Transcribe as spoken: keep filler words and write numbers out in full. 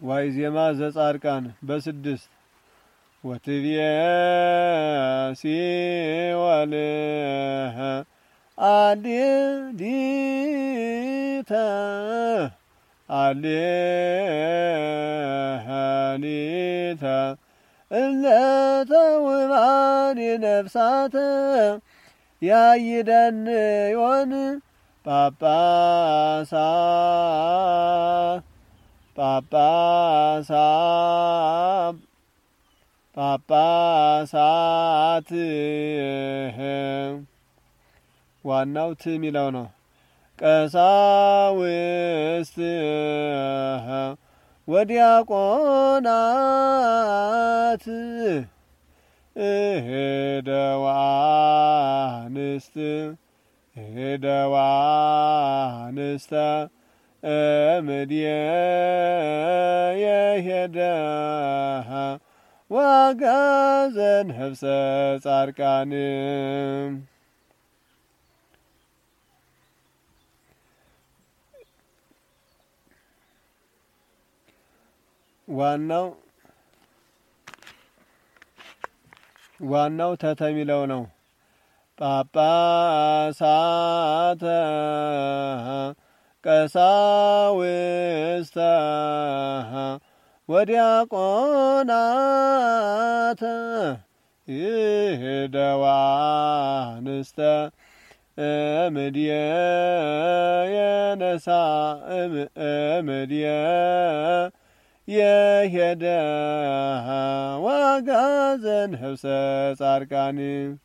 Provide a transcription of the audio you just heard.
ዋይዜማ ዘጻርቃን በስድስት ወትብየ ሲወል አዲዲተ አሌሊተ እለተውባን ነፍሳተ ያይደንዮን ጳጳሳት ጳጳሳት ጳጳሳት ዋናው ት የሚለው ነው። ቀሳውስት ወዲያቆናት እህደዋንስት እህደዋንስተ እምድየ የሄደ ዋጋዘን ህብሰ ጻርቃን ዋናው ዋናው ተተሚለው ነው። ጳጳሳተ ቀሳውስተ ወዲያቆናተ ይህደዋንስተ እምድየ የነሳ እምድየ የሄደ ዋጋዘን ህብሰ ጻርቃን